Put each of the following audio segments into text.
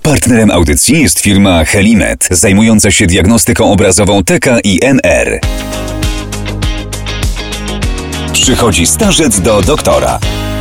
Partnerem audycji jest firma Helimed, zajmująca się diagnostyką obrazową TK i MR. Przychodzi starzec do doktora.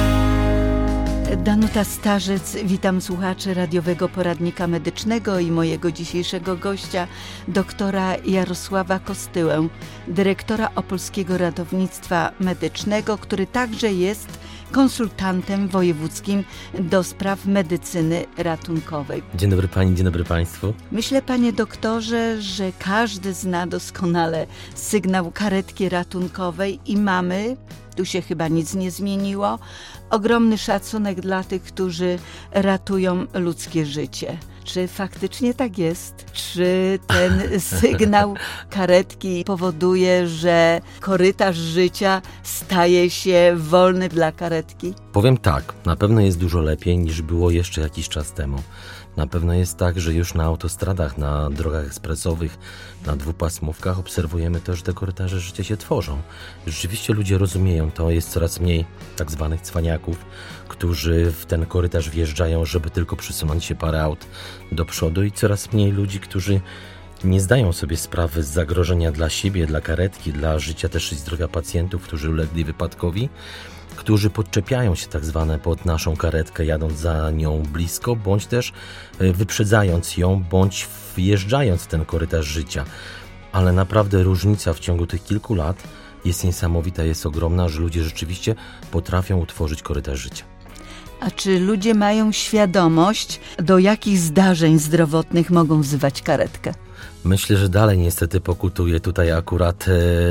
Danuta Starzec, witam słuchaczy radiowego poradnika medycznego i mojego dzisiejszego gościa, doktora Jarosława Kostyłę, dyrektora Opolskiego Ratownictwa Medycznego, który także jest konsultantem wojewódzkim do spraw medycyny ratunkowej. Dzień dobry Pani, dzień dobry Państwu. Myślę, panie doktorze, że każdy zna doskonale sygnał karetki ratunkowej i mamy, tu się chyba nic nie zmieniło, ogromny szacunek dla tych, którzy ratują ludzkie życie. Czy faktycznie tak jest? Czy ten sygnał karetki powoduje, że korytarz życia staje się wolny dla karetki? Powiem tak, na pewno jest dużo lepiej niż było jeszcze jakiś czas temu. Na pewno jest tak, że już na autostradach, na drogach ekspresowych, na dwupasmówkach obserwujemy to, że te korytarze życia się tworzą. Rzeczywiście ludzie rozumieją to, jest coraz mniej tak zwanych cwaniaków, którzy w ten korytarz wjeżdżają, żeby tylko przesunąć się parę aut do przodu i coraz mniej ludzi, którzy nie zdają sobie sprawy z zagrożenia dla siebie, dla karetki, dla życia też i zdrowia pacjentów, którzy ulegli wypadkowi, którzy podczepiają się tak zwane pod naszą karetkę, jadąc za nią blisko, bądź też wyprzedzając ją, bądź wjeżdżając w ten korytarz życia. Ale naprawdę różnica w ciągu tych kilku lat jest niesamowita, jest ogromna, że ludzie rzeczywiście potrafią utworzyć korytarz życia. A czy ludzie mają świadomość, do jakich zdarzeń zdrowotnych mogą wzywać karetkę? Myślę, że dalej niestety pokutuje tutaj akurat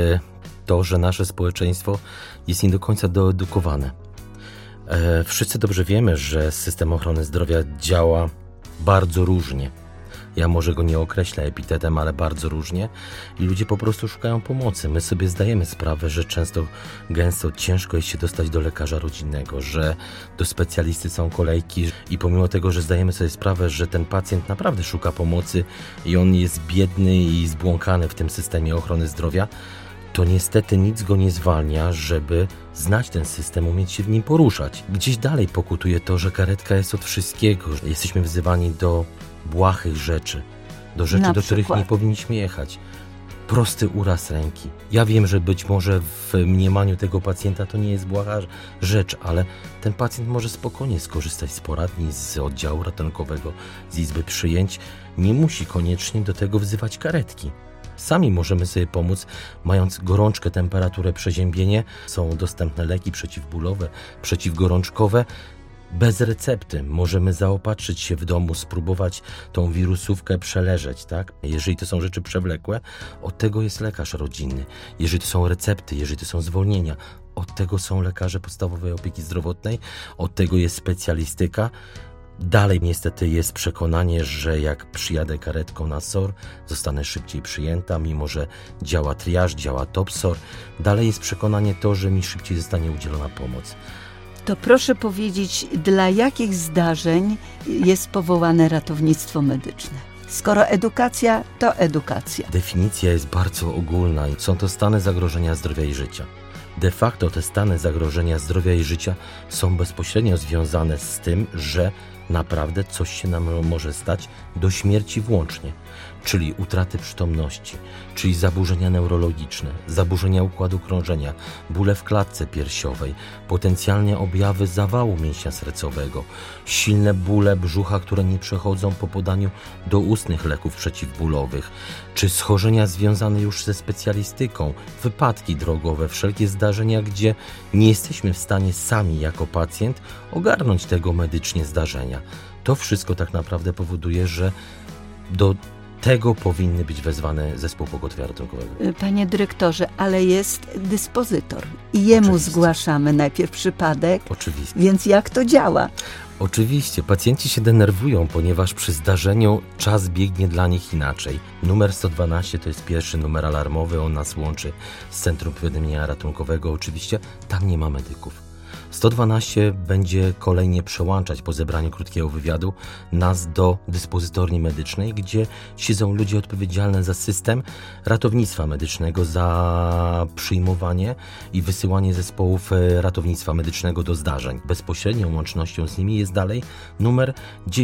to, że nasze społeczeństwo jest nie do końca doedukowane. Wszyscy dobrze wiemy, że system ochrony zdrowia działa bardzo różnie. Ja może go nie określę epitetem, ale bardzo różnie i ludzie po prostu szukają pomocy. My sobie zdajemy sprawę, że gęsto ciężko jest się dostać do lekarza rodzinnego, że do specjalisty są kolejki i pomimo tego, że zdajemy sobie sprawę, że ten pacjent naprawdę szuka pomocy i on jest biedny i zbłąkany w tym systemie ochrony zdrowia, to niestety nic go nie zwalnia, żeby znać ten system, umieć się w nim poruszać. Gdzieś dalej pokutuje to, że karetka jest od wszystkiego. Jesteśmy wzywani do błahych rzeczy, do rzeczy, do których nie powinniśmy jechać. Prosty uraz ręki. Ja wiem, że być może w mniemaniu tego pacjenta to nie jest błaha rzecz, ale ten pacjent może spokojnie skorzystać z poradni, z oddziału ratunkowego, z izby przyjęć. Nie musi koniecznie do tego wzywać karetki. Sami możemy sobie pomóc, mając gorączkę, temperaturę, przeziębienie. Są dostępne leki przeciwbólowe, przeciwgorączkowe. Bez recepty możemy zaopatrzyć się w domu, spróbować tą wirusówkę przeleżeć, tak? Jeżeli to są rzeczy przewlekłe, od tego jest lekarz rodzinny. Jeżeli to są recepty, jeżeli to są zwolnienia, od tego są lekarze podstawowej opieki zdrowotnej, od tego jest specjalistyka. Dalej niestety jest przekonanie, że jak przyjadę karetką na SOR, zostanę szybciej przyjęta, mimo że działa triaż, działa TOP-SOR. Dalej jest przekonanie to, że mi szybciej zostanie udzielona pomoc. To proszę powiedzieć, dla jakich zdarzeń jest powołane ratownictwo medyczne? Skoro edukacja, to edukacja. Definicja jest bardzo ogólna i są to stany zagrożenia zdrowia i życia. De facto te stany zagrożenia zdrowia i życia są bezpośrednio związane z tym, że naprawdę coś się nam może stać do śmierci włącznie, czyli utraty przytomności, czyli zaburzenia neurologiczne, zaburzenia układu krążenia, bóle w klatce piersiowej, potencjalnie objawy zawału mięśnia sercowego, silne bóle brzucha, które nie przechodzą po podaniu doustnych leków przeciwbólowych, czy schorzenia związane już ze specjalistyką, wypadki drogowe, wszelkie zdarzenia, gdzie nie jesteśmy w stanie sami jako pacjent ogarnąć tego medycznie zdarzenia. To wszystko tak naprawdę powoduje, że do tego powinny być wezwane zespół pogotowia ratunkowego. Panie dyrektorze, ale jest dyspozytor i jemu Oczywiście. Zgłaszamy najpierw przypadek. Oczywiście. Więc jak to działa? Oczywiście, pacjenci się denerwują, ponieważ przy zdarzeniu czas biegnie dla nich inaczej. Numer 112 to jest pierwszy numer alarmowy, on nas łączy z Centrum Powiadamiania Ratunkowego. Oczywiście tam nie ma medyków. 112 będzie kolejnie przełączać po zebraniu krótkiego wywiadu nas do dyspozytorni medycznej, gdzie siedzą ludzie odpowiedzialni za system ratownictwa medycznego, za przyjmowanie i wysyłanie zespołów ratownictwa medycznego do zdarzeń. Bezpośrednią łącznością z nimi jest dalej numer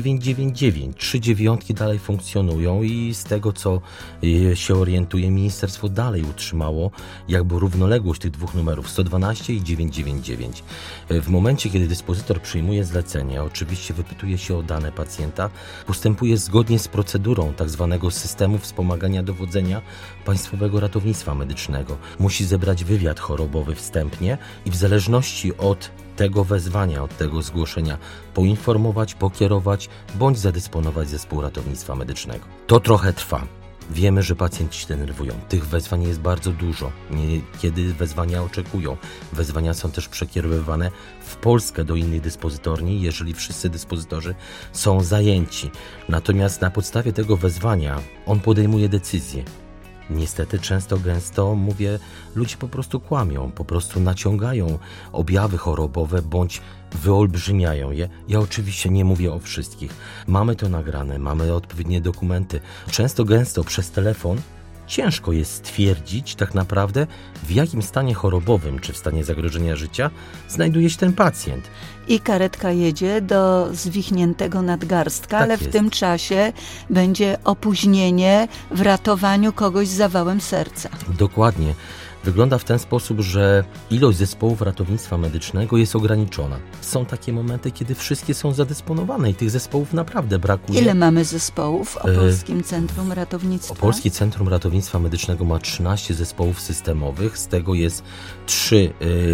999. 3 dziewiątki dalej funkcjonują i z tego, co się orientuje, ministerstwo dalej utrzymało jakby równoległość tych dwóch numerów 112 i 999. W momencie, kiedy dyspozytor przyjmuje zlecenie, oczywiście wypytuje się o dane pacjenta, postępuje zgodnie z procedurą tzw. systemu wspomagania dowodzenia Państwowego Ratownictwa Medycznego. Musi zebrać wywiad chorobowy wstępnie i w zależności od tego wezwania, od tego zgłoszenia poinformować, pokierować bądź zadysponować zespół ratownictwa medycznego. To trochę trwa. Wiemy, że pacjenci się denerwują. Tych wezwań jest bardzo dużo. Niekiedy wezwania oczekują. Wezwania są też przekierowywane w Polskę do innych dyspozytorni, jeżeli wszyscy dyspozytorzy są zajęci. Natomiast na podstawie tego wezwania on podejmuje decyzję. Niestety gęsto mówię, ludzie po prostu kłamią, po prostu naciągają objawy chorobowe bądź wyolbrzymiają je. Ja oczywiście nie mówię o wszystkich. Mamy to nagrane, mamy odpowiednie dokumenty. Gęsto przez telefon ciężko jest stwierdzić tak naprawdę, w jakim stanie chorobowym czy w stanie zagrożenia życia znajduje się ten pacjent. I karetka jedzie do zwichniętego nadgarstka, Tak ale jest. w tym czasie będzie opóźnienie w ratowaniu kogoś z zawałem serca. Dokładnie. Wygląda w ten sposób, że ilość zespołów ratownictwa medycznego jest ograniczona. Są takie momenty, kiedy wszystkie są zadysponowane i tych zespołów naprawdę brakuje. Ile mamy zespołów w Opolskim Centrum Ratownictwa? Opolskie Centrum Ratownictwa Medycznego ma 13 zespołów systemowych, z tego jest 3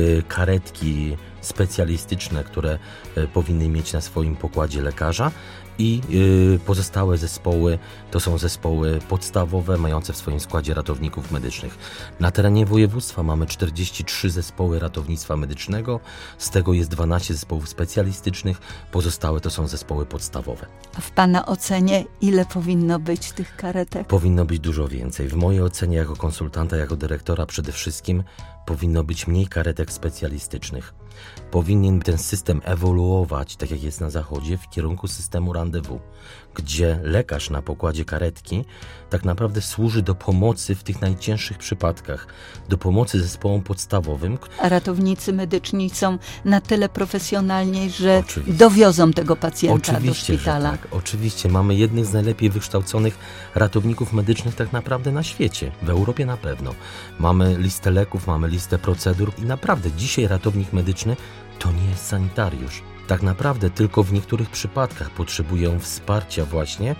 karetki specjalistyczne, które powinny mieć na swoim pokładzie lekarza i pozostałe zespoły to są zespoły podstawowe mające w swoim składzie ratowników medycznych. Na terenie województwa mamy 43 zespoły ratownictwa medycznego, z tego jest 12 zespołów specjalistycznych, pozostałe to są zespoły podstawowe. A w Pana ocenie ile powinno być tych karetek? Powinno być dużo więcej. W mojej ocenie jako konsultanta, jako dyrektora przede wszystkim powinno być mniej karetek specjalistycznych. Powinien ten system ewoluować, tak jak jest na zachodzie, w kierunku systemu rendezvous, gdzie lekarz na pokładzie karetki tak naprawdę służy do pomocy w tych najcięższych przypadkach, do pomocy zespołom podstawowym. A ratownicy medyczni są na tyle profesjonalni, że Oczywiście. dowiozą tego pacjenta do Oczywiście, szpitala. że tak. Oczywiście. Mamy jednych z najlepiej wykształconych ratowników medycznych tak naprawdę na świecie. W Europie na pewno. Mamy listę leków, mamy listę procedur i naprawdę dzisiaj ratownik medyczny to nie jest sanitariusz. Tak naprawdę tylko w niektórych przypadkach potrzebują wsparcia właśnie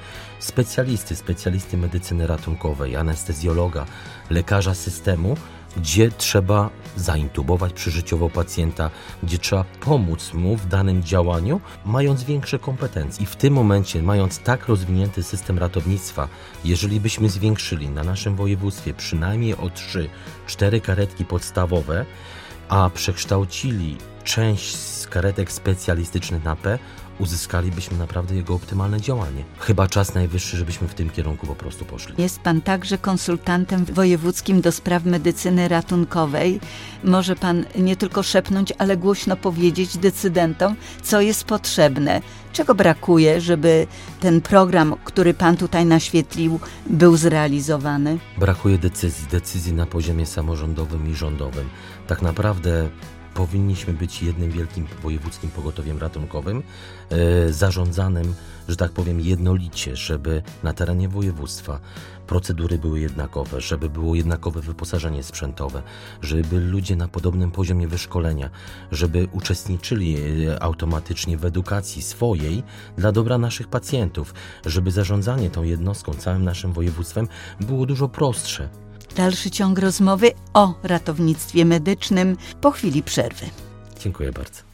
specjalisty medycyny ratunkowej, anestezjologa, lekarza systemu, gdzie trzeba zaintubować przyżyciowo pacjenta, gdzie trzeba pomóc mu w danym działaniu, mając większe kompetencje. I w tym momencie, mając tak rozwinięty system ratownictwa, jeżeli byśmy zwiększyli na naszym województwie przynajmniej o 3-4 karetki podstawowe, a przekształcili część z karetek specjalistycznych na P, uzyskalibyśmy naprawdę jego optymalne działanie. Chyba czas najwyższy, żebyśmy w tym kierunku po prostu poszli. Jest Pan także konsultantem wojewódzkim do spraw medycyny ratunkowej. Może Pan nie tylko szepnąć, ale głośno powiedzieć decydentom, co jest potrzebne. Czego brakuje, żeby ten program, który Pan tutaj naświetlił, był zrealizowany? Brakuje decyzji na poziomie samorządowym i rządowym. Tak naprawdę powinniśmy być jednym wielkim wojewódzkim pogotowiem ratunkowym, zarządzanym, że tak powiem, jednolicie, żeby na terenie województwa procedury były jednakowe, żeby było jednakowe wyposażenie sprzętowe, żeby byli ludzie na podobnym poziomie wyszkolenia, żeby uczestniczyli automatycznie w edukacji swojej dla dobra naszych pacjentów, żeby zarządzanie tą jednostką, całym naszym województwem było dużo prostsze. Dalszy ciąg rozmowy o ratownictwie medycznym po chwili przerwy. Dziękuję bardzo.